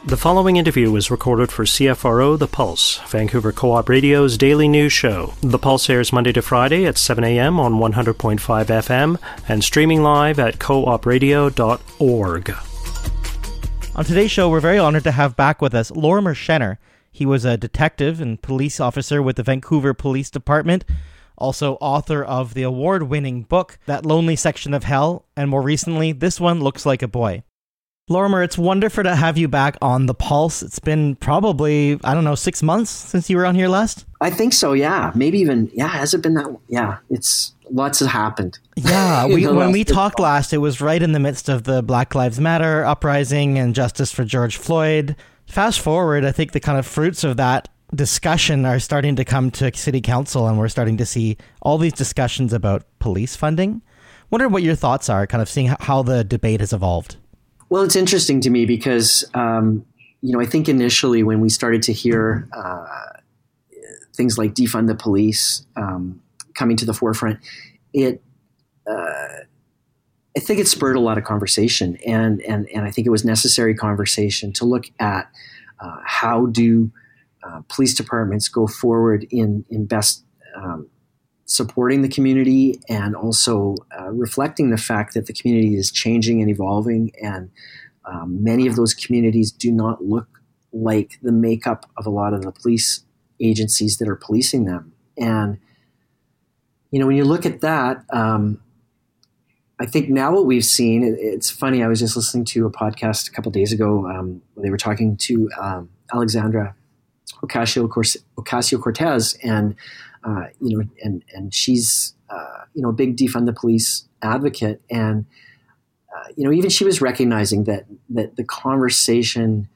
The following interview was recorded for CFRO The Pulse, Vancouver Co-op Radio's daily news show. The Pulse airs Monday to Friday at 7 a.m. on 100.5 FM and streaming live at coopradio.org. On today's show, we're very honored to have back with us Lorimer Shenner. He was a detective and police officer with the Vancouver Police Department, also author of the award-winning book, That Lonely Section of Hell, and more recently, This One Looks Like a Boy. Lorimer, it's wonderful to have you back on The Pulse. It's been probably, 6 months since you were on here last? I think so, yeah. Maybe even, has it been that? Yeah, lots has happened. Yeah, when we talked last, it was right in the midst of the Black Lives Matter uprising and justice for George Floyd. Fast forward, I think the kind of fruits of that discussion are starting to come to City Council, and we're starting to see all these discussions about police funding. Wonder what your thoughts are, kind of seeing how the debate has evolved. Well, it's interesting to me because, I think initially when we started to hear things like defund the police coming to the forefront, I think it spurred a lot of conversation, and I think it was necessary conversation to look at how do police departments go forward in best supporting the community, and also reflecting the fact that the community is changing and evolving, and many of those communities do not look like the makeup of a lot of the police agencies that are policing them. And, when you look at that, I think now what we've seen, it's funny, I was just listening to a podcast a couple of days ago where they were talking to Alexandra Ocasio-Cortez, and and she's, a big defund the police advocate. And, even she was recognizing that the conversation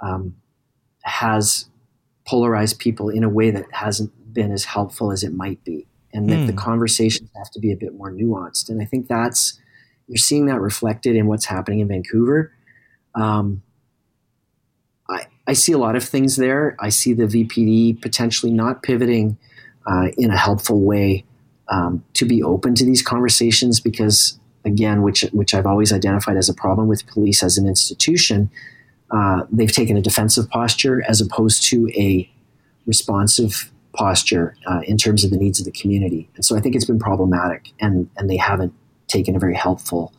has polarized people in a way that hasn't been as helpful as it might be. And that the conversations have to be a bit more nuanced. And I think you're seeing that reflected in what's happening in Vancouver. I see a lot of things there. I see the VPD potentially not pivoting in a helpful way to be open to these conversations, because, again, which I've always identified as a problem with police as an institution, they've taken a defensive posture as opposed to a responsive posture in terms of the needs of the community. And so I think it's been problematic, and they haven't taken a very helpful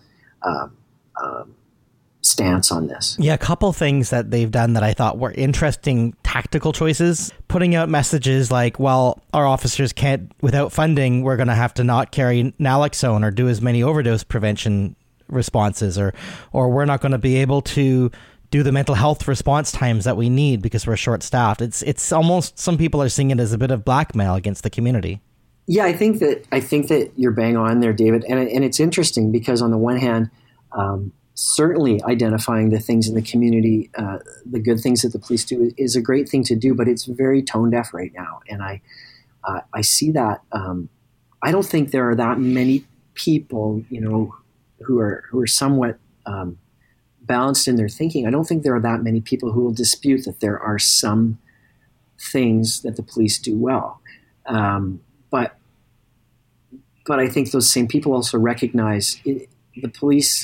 stance on this. Yeah, a couple things that they've done that I thought were interesting tactical choices. Putting out messages like, well, our officers can't, without funding, we're going to have to not carry naloxone or do as many overdose prevention responses, or we're not going to be able to do the mental health response times that we need because we're short-staffed. It's almost, some people are seeing it as a bit of blackmail against the community. Yeah, I think that you're bang on there, David. And it's interesting because on the one hand, certainly identifying the things in the community, the good things that the police do is a great thing to do, but it's very tone deaf right now. And I see that. I don't think there are that many people, who are somewhat balanced in their thinking. I don't think there are that many people who will dispute that there are some things that the police do well. But I think those same people also recognize the police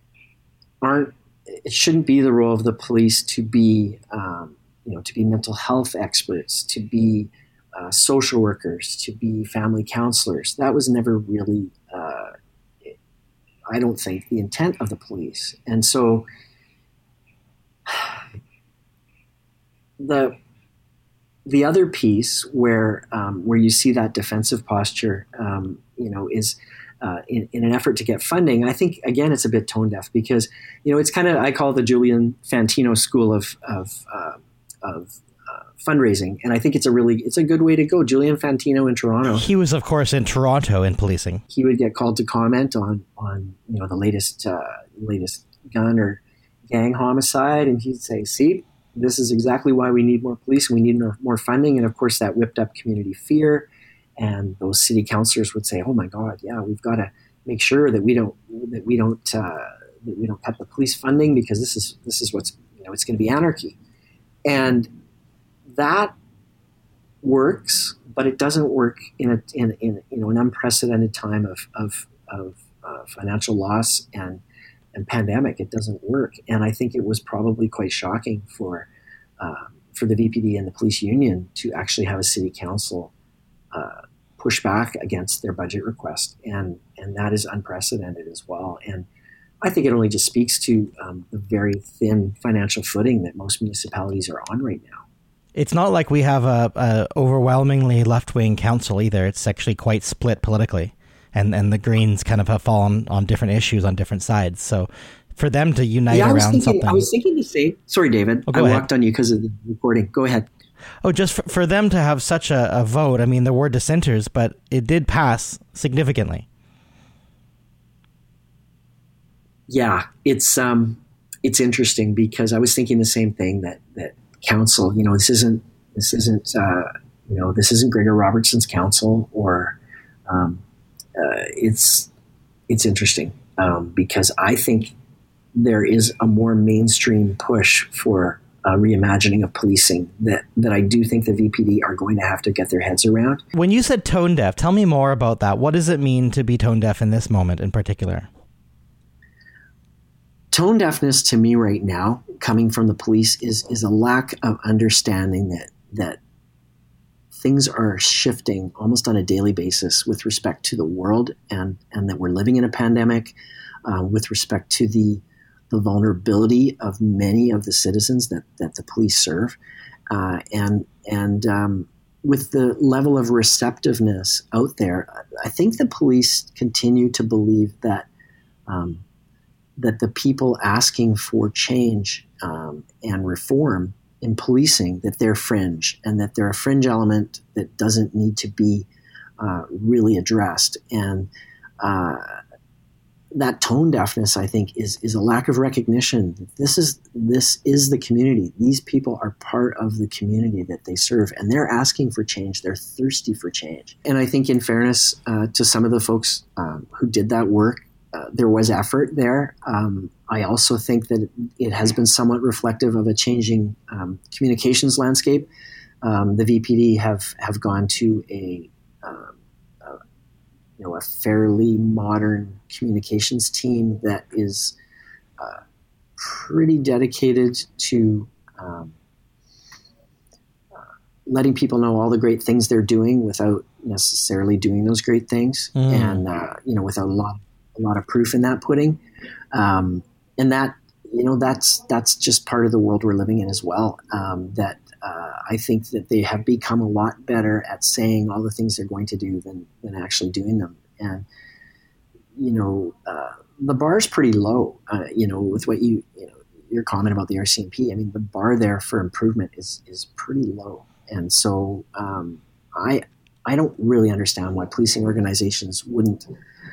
it shouldn't be the role of the police to be, to be mental health experts, to be social workers, to be family counselors. That was never really, I don't think, the intent of the police. And so the other piece where you see that defensive posture, is in an effort to get funding. I think, again, it's a bit tone deaf because, it's kind of, I call it the Julian Fantino school of fundraising. And I think it's a good way to go. Julian Fantino in Toronto. He was, of course, in Toronto in policing. He would get called to comment on the latest gun or gang homicide. And he'd say, see, this is exactly why we need more police and we need more funding. And of course that whipped up community fear. And those city councillors would say, "Oh my God, yeah, we've got to make sure that we don't cut the police funding because this is what's it's going to be anarchy." And that works, but it doesn't work in an unprecedented time of financial loss and and pandemic, it doesn't work. And I think it was probably quite shocking for the VPD and the police union to actually have a city council push back against their budget request, and that is unprecedented as well. And I think it only just speaks to the very thin financial footing that most municipalities are on right now. It's not like we have a overwhelmingly left-wing council either. It's actually quite split politically, and the Greens kind of have fallen on different issues on different sides. So for them to unite around something... I was thinking the same. Sorry, David. I walked on you because of the recording. Go ahead. Oh, just for them to have such a vote. I mean, there were dissenters, but it did pass significantly. Yeah, it's interesting because I was thinking the same thing, that council, this isn't Gregor Robertson's council, or it's interesting because I think there is a more mainstream push for a reimagining of policing that I do think the VPD are going to have to get their heads around. When you said tone deaf, tell me more about that. What does it mean to be tone deaf in this moment in particular? Tone deafness to me right now, coming from the police, is a lack of understanding that things are shifting almost on a daily basis with respect to the world, and that we're living in a pandemic, with respect to the vulnerability of many of the citizens that the police serve, and with the level of receptiveness out there, I think the police continue to believe that the people asking for change and reform in policing, that they're fringe, and that they're a fringe element that doesn't need to be really addressed. And that tone deafness, I think, is a lack of recognition that this is the community. These people are part of the community that they serve, and they're asking for change. They're thirsty for change. And I think, in fairness to some of the folks who did that work, there was effort there. I also think that it has been somewhat reflective of a changing communications landscape. The VPD have gone to a fairly modern communications team that is pretty dedicated to letting people know all the great things they're doing without necessarily doing those great things, and without a lot of proof in that pudding, and that's just part of the world we're living in as well. I think that they have become a lot better at saying all the things they're going to do than actually doing them. And, the bar is pretty low, with what your comment about the RCMP. I mean, the bar there for improvement is pretty low. And so I don't really understand why policing organizations wouldn't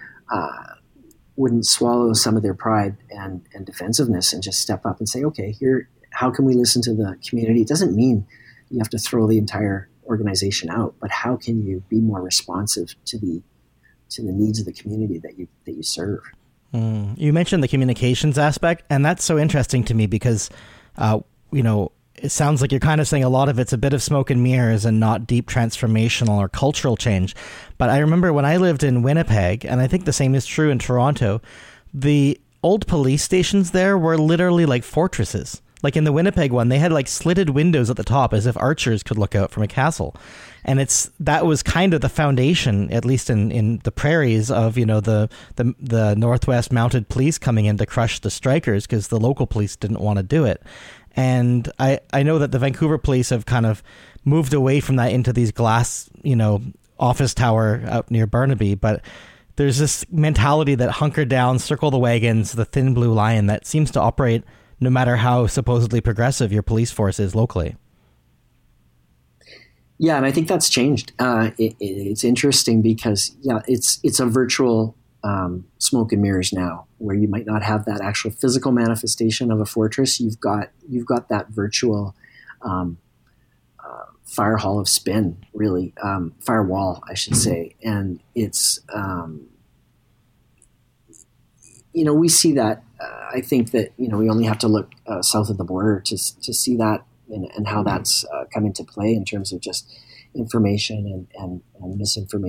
swallow some of their pride and defensiveness and just step up and say, okay, here, how can we listen to the community? It doesn't mean you have to throw the entire organization out, but how can you be more responsive to the needs of the community that you serve? You mentioned the communications aspect, and that's so interesting to me because, it sounds like you're kind of saying a lot of it's a bit of smoke and mirrors and not deep transformational or cultural change. But I remember when I lived in Winnipeg, and I think the same is true in Toronto, the old police stations there were literally like fortresses. Like in the Winnipeg one, they had like slitted windows at the top as if archers could look out from a castle. And that was kind of the foundation, at least in the prairies, of, the Northwest Mounted Police coming in to crush the strikers because the local police didn't want to do it. And I know that the Vancouver police have kind of moved away from that into these glass, office tower out near Burnaby. But there's this mentality that hunker down, circle the wagons, the thin blue line that seems to operate no matter how supposedly progressive your police force is locally. Yeah, and I think that's changed. It's interesting because, it's a virtual smoke and mirrors now, where you might not have that actual physical manifestation of a fortress. You've got that virtual fire hall of spin, really, firewall, I should say. And it's, we see that. I think that, we only have to look south of the border to see that and how that's come into play in terms of just information and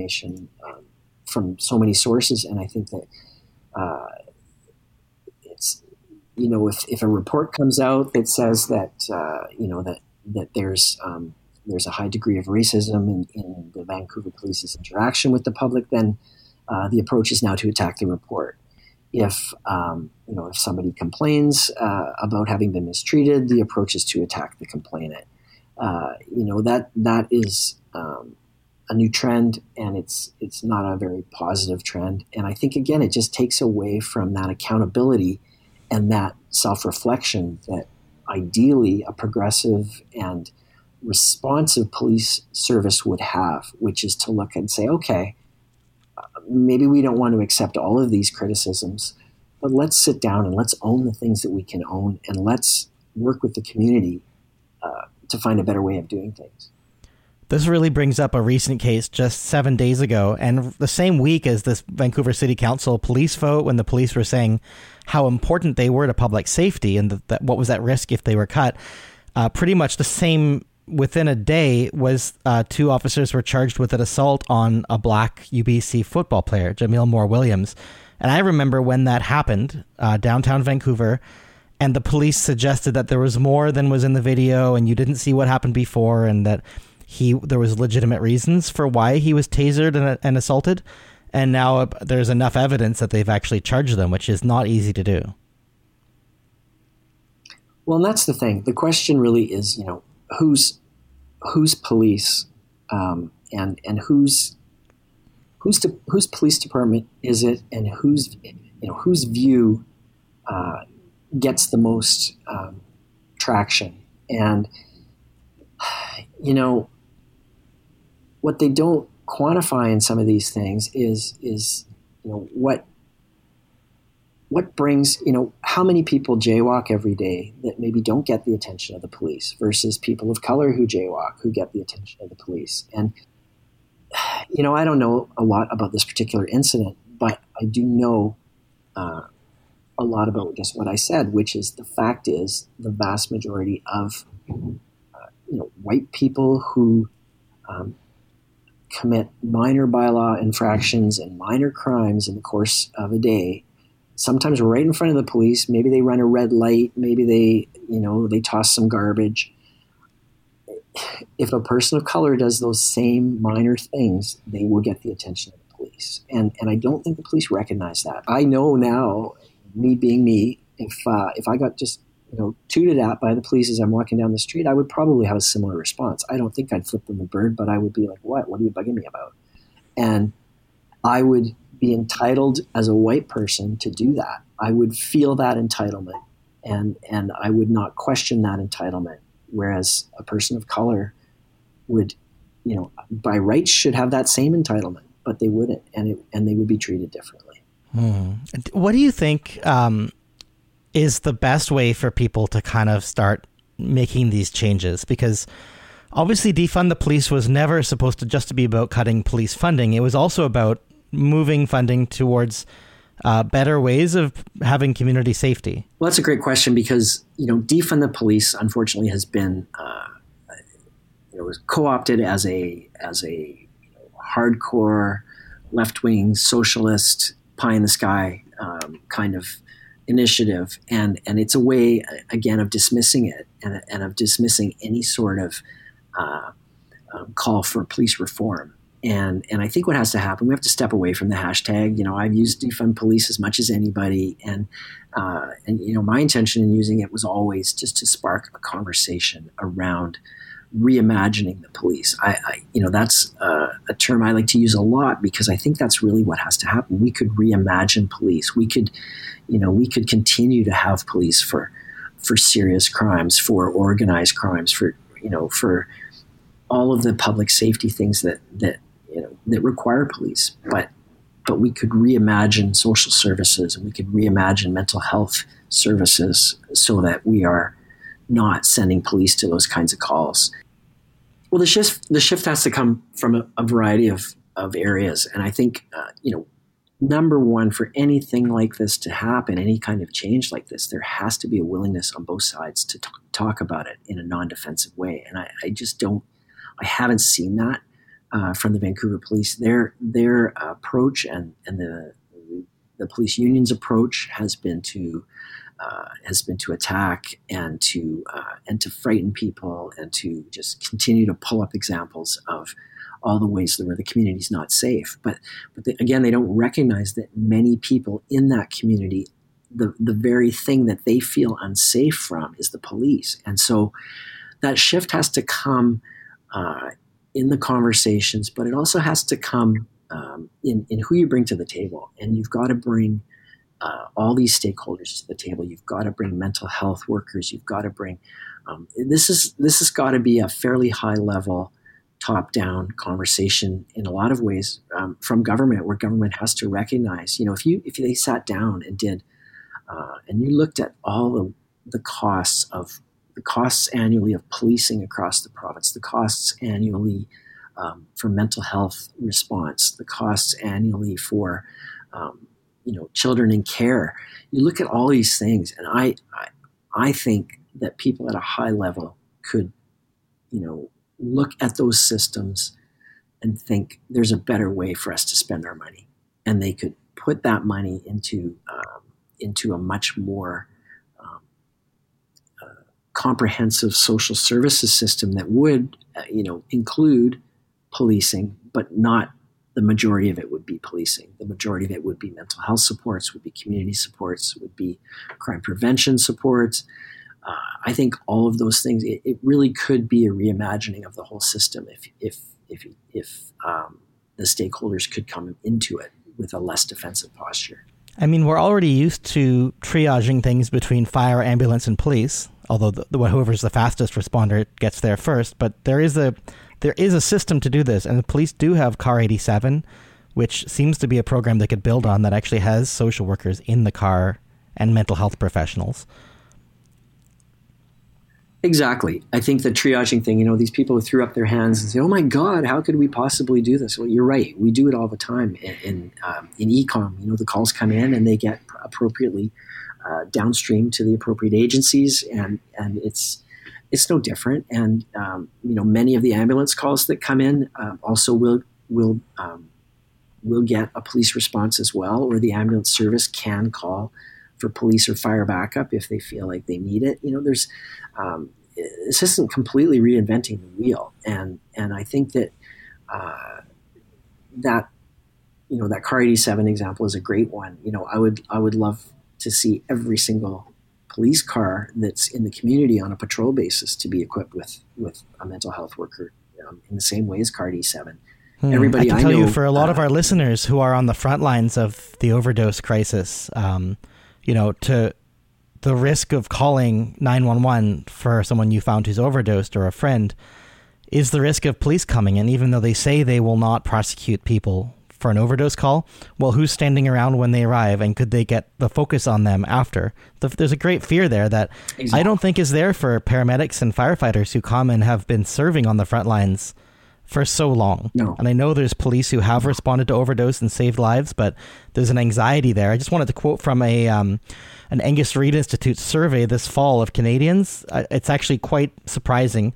misinformation from so many sources. And I think that if a report comes out that says that that there's a high degree of racism in the Vancouver Police's interaction with the public, then the approach is now to attack the report. If somebody complains about having been mistreated, the approach is to attack the complainant. That is a new trend, and it's not a very positive trend. And I think, again, it just takes away from that accountability and that self-reflection that ideally a progressive and responsive police service would have, which is to look and say, okay, maybe we don't want to accept all of these criticisms, but let's sit down and let's own the things that we can own, and let's work with the community to find a better way of doing things. This really brings up a recent case just 7 days ago, and the same week as this Vancouver City Council police vote, when the police were saying how important they were to public safety and that what was at risk if they were cut. Pretty much the same, within a day, was 2 officers were charged with an assault on a black UBC football player, Jamil Moore-Williams. And I remember when that happened, downtown Vancouver, and the police suggested that there was more than was in the video and you didn't see what happened before, and that there was legitimate reasons for why he was tasered and assaulted. And now there's enough evidence that they've actually charged them, which is not easy to do. Well, and that's the thing. The question really is, whose police and whose police department is it, and whose view gets the most traction. And what they don't quantify in some of these things is what brings, how many people jaywalk every day that maybe don't get the attention of the police versus people of color who jaywalk, who get the attention of the police. And, I don't know a lot about this particular incident, but I do know a lot about just what I said, which is the fact is the vast majority of, white people who commit minor bylaw infractions and minor crimes in the course of a day, sometimes right in front of the police. Maybe they run a red light. Maybe they toss some garbage. If a person of color does those same minor things, they will get the attention of the police. And I don't think the police recognize that. I know now, me being me, if I got just tooted at by the police as I'm walking down the street, I would probably have a similar response. I don't think I'd flip them the bird, but I would be like, what are you bugging me about? And I would be entitled as a white person to do that. I would feel that entitlement, and I would not question that entitlement. Whereas a person of color would, by rights should have that same entitlement, but they wouldn't, and they would be treated differently. What do you think is the best way for people to kind of start making these changes? Because obviously defund the police was never supposed to just be about cutting police funding. It was also about moving funding towards better ways of having community safety. Well, that's a great question, because, defund the police, unfortunately, has been was co-opted as a hardcore left-wing socialist pie in the sky kind of initiative, and it's a way, again, of dismissing it and of dismissing any sort of call for police reform. And I think what has to happen, we have to step away from the hashtag. I've used defund police as much as anybody, and my intention in using it was always just to spark a conversation around reimagining the police. That's a term I like to use a lot, because I think that's really what has to happen. We could reimagine police. We could continue to have police for serious crimes, for organized crimes, for all of the public safety things that require police. But we could reimagine social services, and we could reimagine mental health services so that we are not sending police to those kinds of calls. Well, the shift has to come from a variety of areas. And I think, number one, for anything like this to happen, any kind of change like this, there has to be a willingness on both sides to talk about it in a non-defensive way. And I haven't seen that from the Vancouver Police. Their approach and the police union's approach has been to has been to attack and to frighten people and to just continue to pull up examples of all the ways where the community is not safe. But again, they don't recognize that many people in that community, the very thing that they feel unsafe from is the police. And so that shift has to come in the conversations, but it also has to come in who you bring to the table. And you've got to bring all these stakeholders to the table. You've got to bring mental health workers. You've got to bring this has got to be a fairly high level, top down conversation in a lot of ways from government, where government has to recognize, if they sat down and did and you looked at all the costs annually of policing across the province, the costs annually for mental health response, the costs annually for children in care. You look at all these things, and I think that people at a high level could, look at those systems and think there's a better way for us to spend our money, and they could put that money into a much more comprehensive social services system that would, include policing, but not the majority of it would be policing. The majority of it would be mental health supports, would be community supports, would be crime prevention supports. I think all of those things, it really could be a reimagining of the whole system if the stakeholders could come into it with a less defensive posture. I mean, we're already used to triaging things between fire, ambulance, and police, although whoever's the fastest responder gets there first. But there is a system to do this, and the police do have Car 87, which seems to be a program they could build on that actually has social workers in the car and mental health professionals. Exactly. I think the triaging thing, these people who threw up their hands and say, "Oh my God, how could we possibly do this?" Well, you're right. We do it all the time in e-com. The calls come in and they get appropriately downstream to the appropriate agencies, and it's no different. And many of the ambulance calls that come in also will get a police response as well, or the ambulance service can call for police or fire backup if they feel like they need it. There's this isn't completely reinventing the wheel, and I think that that Car 87 example is a great one. I would love to see every single police car that's in the community on a patrol basis to be equipped with a mental health worker in the same way as Car 87. Everybody I can tell you, for a lot of our listeners who are on the front lines of the overdose crisis, to the risk of calling 911 for someone you found who's overdosed or a friend is the risk of police coming in, even though they say they will not prosecute people for an overdose call. Well, who's standing around when they arrive, and could they get the focus on them after? There's a great fear there that I don't think is there for paramedics and firefighters who come and have been serving on the front lines for so long. No. And I know there's police who have responded to overdose and saved lives, but there's an anxiety there. I just wanted to quote from an Angus Reid Institute survey this fall of Canadians. It's actually quite surprising.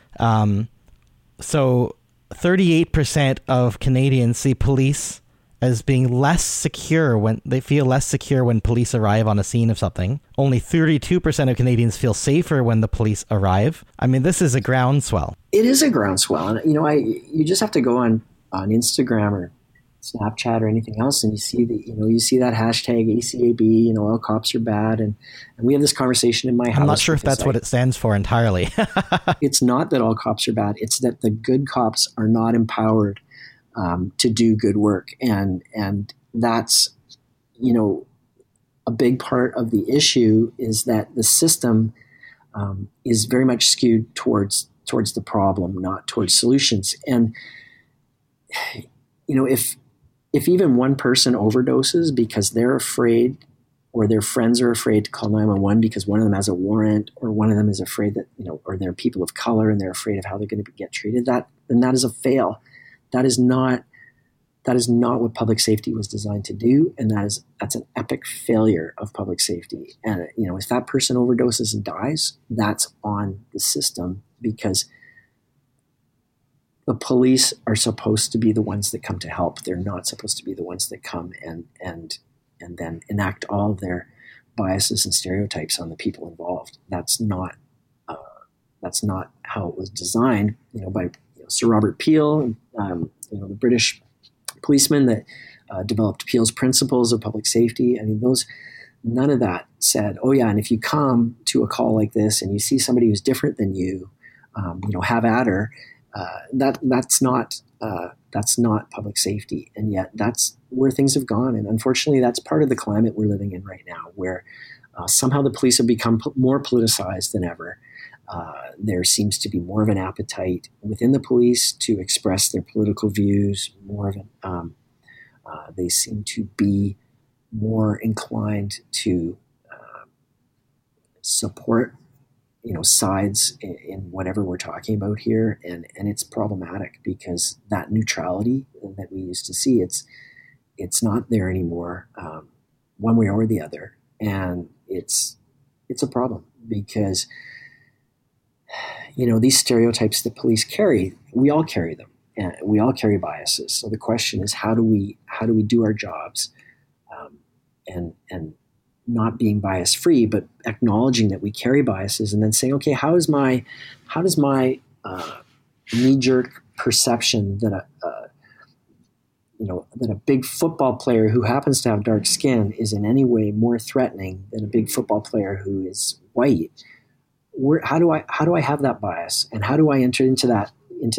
So 38% of Canadians see police as being less secure when they feel less secure when police arrive on a scene of something. Only 32% of Canadians feel safer when the police arrive. I mean, this is a groundswell. It is a groundswell. And, you just have to go on Instagram or Snapchat or anything else, and you see that hashtag ACAB, all cops are bad. And we have this conversation in my house. I'm not sure if that's what it stands for entirely. It's not that all cops are bad. It's that the good cops are not empowered to do good work. And that's, a big part of the issue is that the system is very much skewed towards the problem, not towards solutions. And, if even one person overdoses because they're afraid or their friends are afraid to call 911 because one of them has a warrant, or one of them is afraid that, or they're people of color and they're afraid of how they're going to get treated, then that is a fail. That is not what public safety was designed to do, and that's an epic failure of public safety. And if that person overdoses and dies, that's on the system, because the police are supposed to be the ones that come to help. They're not supposed to be the ones that come and then enact all of their biases and stereotypes on the people involved. That's not how it was designed, by Sir Robert Peel, the British policeman that developed Peel's principles of public safety. I mean, none of that said, oh yeah, and if you come to a call like this and you see somebody who's different than you, have at her. That's not public safety, and yet that's where things have gone. And unfortunately, that's part of the climate we're living in right now, where somehow the police have become more politicized than ever. There seems to be more of an appetite within the police to express their political views. They seem to be more inclined to support sides in whatever we're talking about here, and it's problematic because that neutrality that we used to see, it's not there anymore, one way or the other, and it's a problem because these stereotypes that police carry, we all carry them, and we all carry biases. So the question is, how do we do our jobs, and not being bias free, but acknowledging that we carry biases, and then saying, okay, how does my knee-jerk perception that a big football player who happens to have dark skin is in any way more threatening than a big football player who is white? How do I have that bias, and how do I enter into that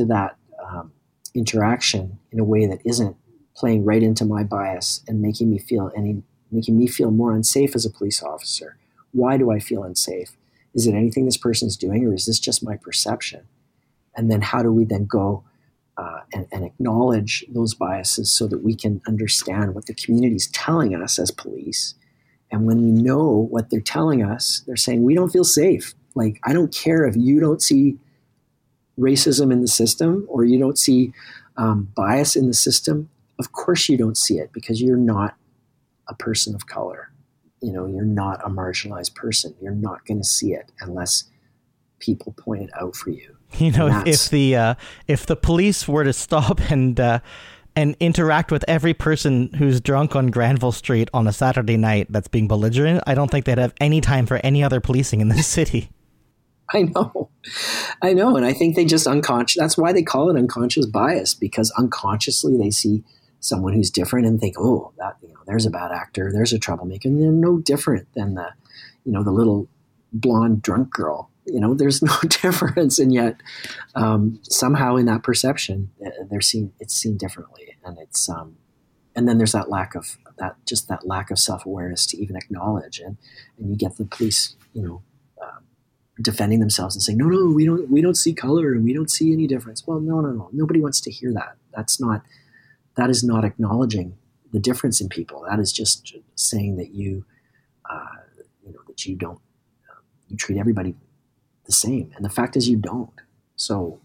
interaction in a way that isn't playing right into my bias and making me feel more unsafe as a police officer? Why do I feel unsafe? Is it anything this person's doing, or is this just my perception? And then how do we then go and acknowledge those biases so that we can understand what the community is telling us as police? And when we know what they're telling us, they're saying, we don't feel safe. Like, I don't care if you don't see racism in the system or you don't see bias in the system. Of course you don't see it, because you're not a person of color. You're not a marginalized person. You're not going to see it unless people point it out for you. If the police were to stop and interact with every person who's drunk on Granville Street on a Saturday night that's being belligerent, I don't think they'd have any time for any other policing in this city. I know. And I think they just that's why they call it unconscious bias, because unconsciously they see someone who's different and think, oh, that, there's a bad actor, there's a troublemaker, and they're no different than the little blonde drunk girl. There's no difference, and yet somehow in that perception, it's seen differently, and it's and then there's that lack of self-awareness to even acknowledge, and you get the police, defending themselves and saying, no, we don't see color and we don't see any difference. Well, no, nobody wants to hear that. That is not acknowledging the difference in people. That is just saying that you don't, you treat everybody the same. And the fact is you don't. So,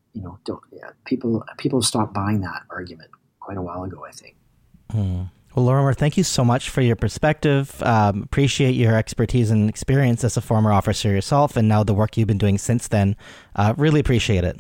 people have stopped buying that argument quite a while ago, I think. Well, Lorimer, thank you so much for your perspective. Appreciate your expertise and experience as a former officer yourself, and now the work you've been doing since then. Really appreciate it.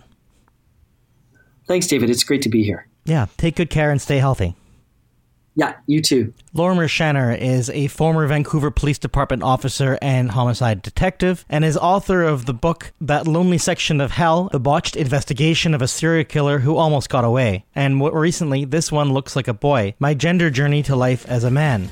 Thanks, David. It's great to be here. Yeah, take good care and stay healthy. Yeah, you too. Lorimer Shanner is a former Vancouver Police Department officer and homicide detective, and is author of the book That Lonely Section of Hell, The Botched Investigation of a Serial Killer Who Almost Got Away. And more recently, This One Looks Like a Boy, My Gender Journey to Life as a Man.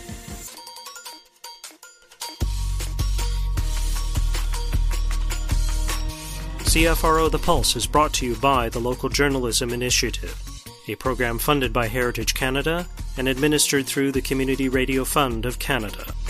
CFRO The Pulse is brought to you by the Local Journalism Initiative, a program funded by Heritage Canada and administered through the Community Radio Fund of Canada.